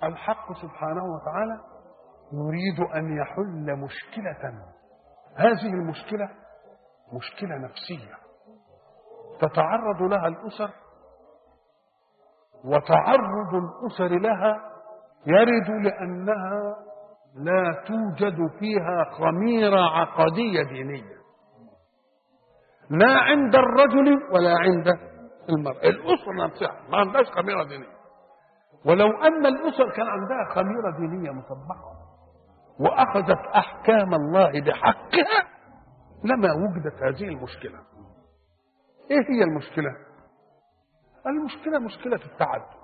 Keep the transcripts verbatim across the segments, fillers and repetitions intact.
الحق سبحانه وتعالى يريد أن يحل مشكلة. هذه المشكلة مشكلة نفسية تتعرض لها الأسر، وتعرض الأسر لها يرد لأنها لا توجد فيها خميرة عقدية دينية، لا عند الرجل ولا عند المرأة. الأسرة نفسها ما عندهاش خميرة دينية، ولو أن الأسر كان عندها خميرة دينية مطبقة وأخذت أحكام الله بحقها لما وجدت هذه المشكلة. إيه هي المشكلة؟ المشكلة مشكلة التعدد.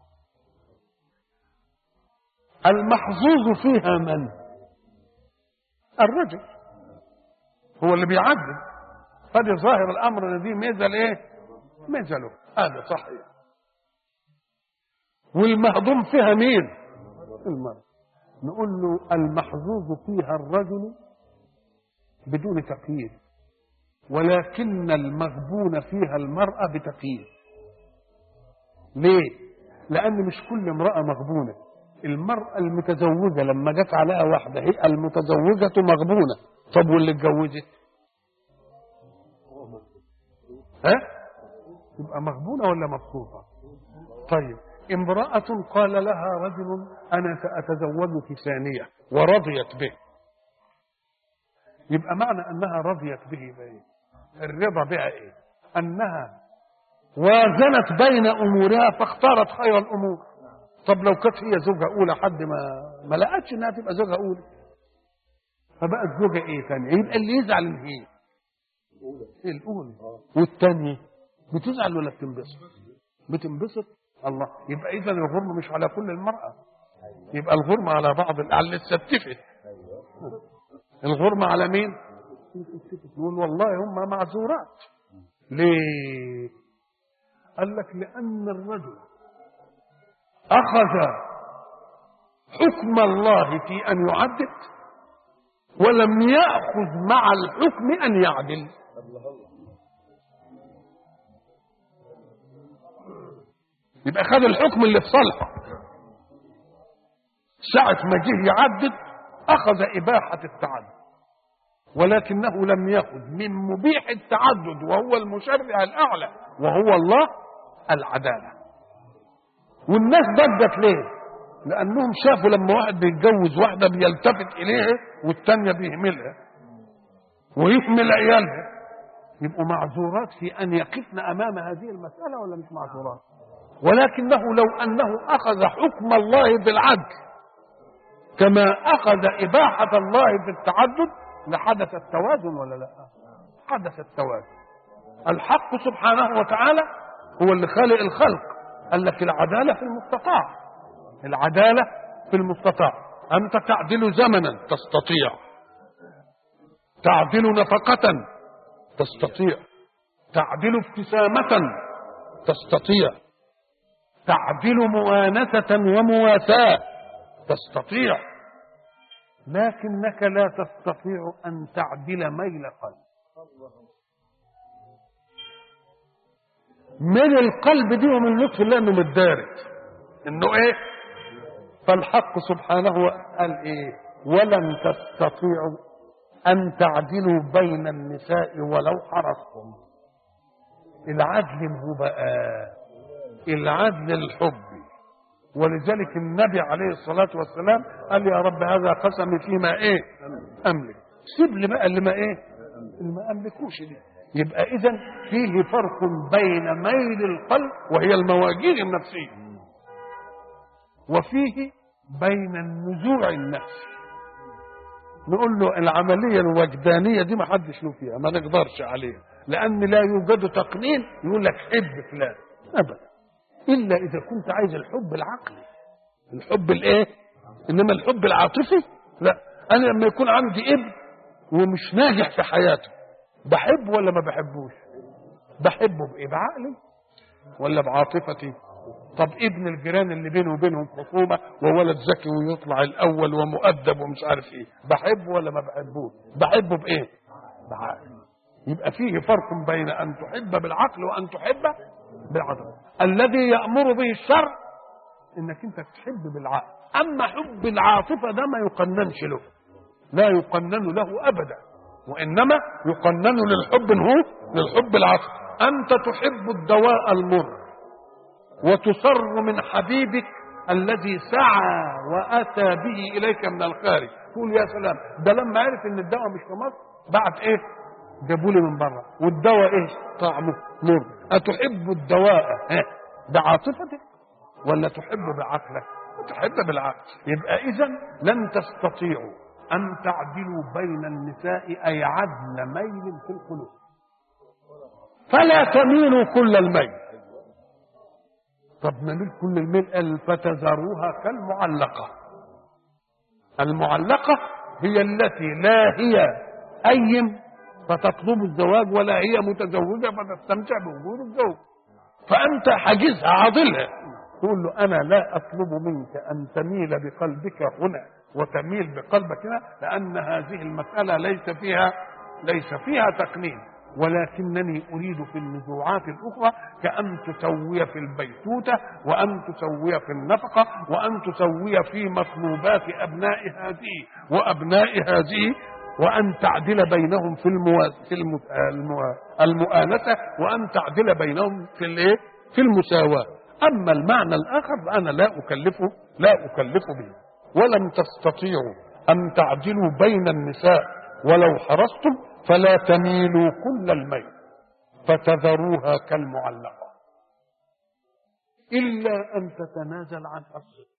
المحظوظ فيها من؟ الرجل هو اللي بيعدد، فدي ظاهر الأمر ان دي ميزة لإيه؟ ميزة له، هذا صحيح. والمهضوم فيها مين؟ المرأة. نقول له المحظوظ فيها الرجل بدون تقييد، ولكن المغبون فيها المرأة بتقييد. ليه؟ لأن مش كل امرأة مغبونة. المرأة المتزوجة لما جت عليها واحدة هي المتزوجة مغبونة، طب واللي اتجوزت؟ ها؟ تبقى مغبونة ولا مبسوطة؟ طيب امرأة قال لها رجل أنا سأتزوجك ثانية ورضيت به، يبقى معنى أنها رضيت به بإيه؟ الرضا بها إيه؟ أنها وازنت بين أمورها فاختارت خير الأمور. طب لو كانت هي زوجة أولى حد ما ما لقتش إنها تبقى زوجة أولى، فبقت زوجة إيه ثانية؟ يبقى اللي يزعل من هي الأولى، والثانية بتزعل ولا بتنبسط؟ بتنبسط. الله، يبقى إذا الغرم مش على كل المرأة، يبقى الغرم على بعض اللي اتستفت. الغرم على مين؟ يقول والله هم معذورات. ليه؟ قال لك لأن الرجل أخذ حكم الله في أن يعدد ولم يأخذ مع الحكم أن يعدل. يبقى خد الحكم اللي في صالحه، ساعة ما جه يعدد أخذ إباحة التعدد، ولكنه لم يأخذ من مبيح التعدد وهو المشرع الأعلى وهو الله العدالة. والناس ضجت ليه؟ لأنهم شافوا لما واحد بيتجوز واحدة بيلتفت إليها والتانية بيهملها ويهمل عيالها، يبقوا معذورات في أن يقفن أمام هذه المسألة ولا مش معذورات؟ ولكنه لو أنه أخذ حكم الله بالعدل كما أخذ إباحة الله بالتعدد لحدث التوازن ولا لا؟ حدث التوازن. الحق سبحانه وتعالى هو اللي خالق الخلق، قال لك العدالة في المستطاع، العدالة في المستطاع. أنت تعدل زمنا تستطيع، تعدل نفقة تستطيع، تعدل ابتسامة تستطيع، تعدل موانسة ومواساة تستطيع، لكنك لا تستطيع أن تعدل ميل قلب. من القلب دي ومن لطف الله انه متدارك انه ايه. فالحق سبحانه قال ايه؟ ولن تستطيعوا ان تعدلوا بين النساء ولو حرصتم. العدل هو بقى العدل الحبي، ولذلك النبي عليه الصلاة والسلام قال يا رب هذا قسمي فيما ايه املك، سيب لي بقى اللي ما ايه اللي ما املكوش دي. يبقى اذا فيه فرق بين ميل القلب وهي المواجير النفسية، وفيه بين النزوع النفسي. نقول له العملية الوجدانية دي ما حدش له فيها، ما نقدرش عليها، لأن لا يوجد تقنين يقول لك حب فلان أبدا، إلا إذا كنت عايز الحب العقلي، الحب الإيه؟ إنما الحب العاطفي لا. أنا لما يكون عندي ابن ومش ناجح في حياته بحبه ولا ما بحبوش؟ بحبه بإيه؟ بعقلي ولا بعاطفتي؟ طب ابن الجيران اللي بينه وبينهم خصومة وولد ذكي ويطلع الأول ومؤدب ومش عارف إيه، بحبه ولا ما بحبوش؟ بحبه بإيه؟ بعقلي. يبقى فيه فرق بين أن تحب بالعقل وأن تحب بالعاطفة. الذي يأمر به الشرع انك انت تحب بالعقل. اما حب العاطفه ده ما يقننش له، لا يقنن له ابدا، وانما يقنن للحب هو للحب العاطفي. انت تحب الدواء المر وتسر من حبيبك الذي سعى واتى به اليك من الخارج، تقول يا سلام، ده لما عرف ان الدواء مش في مصر بعت ايه؟ جابوا لي من بره، والدواء ايه؟ طعمه مر. اتحب الدواء بعاطفتك ولا تحب بعقلك؟ تحب بالعقل. يبقى اذا لن تستطيعوا ان تعدلوا بين النساء، اي عدل ميل في القلوب، فلا تميلوا كل الميل. طب نميل كل الميل؟ قال فتذروها كالمعلقه. المعلقه هي التي لا هي ايم فتطلب الزواج ولا هي متزوجه فتستمتع بوجود الزوج، فانت حاجزها عاضلها، تقول له انا لا اطلب منك ان تميل بقلبك هنا وتميل بقلبك هنا، لان هذه المساله ليس فيها ليس فيها تقنين، ولكنني اريد في النزوعات الاخرى كأن تسوي في البيتوته، وان تسوي في النفقه، وان تسوي في مطلوبات ابناء هذه وابناء هذه، وأن تعدل بينهم في المو... في المو... المو... المؤانسة، وأن تعدل بينهم في الايه؟ في المساواة. أما المعنى الآخر فأنا لا أكلفه لا أكلف به. ولم تستطيعوا أن تعدلوا بين النساء ولو حرصتم فلا تميلوا كل الميل فتذروها كالمعلقة إلا أن تتنازل عن حقك.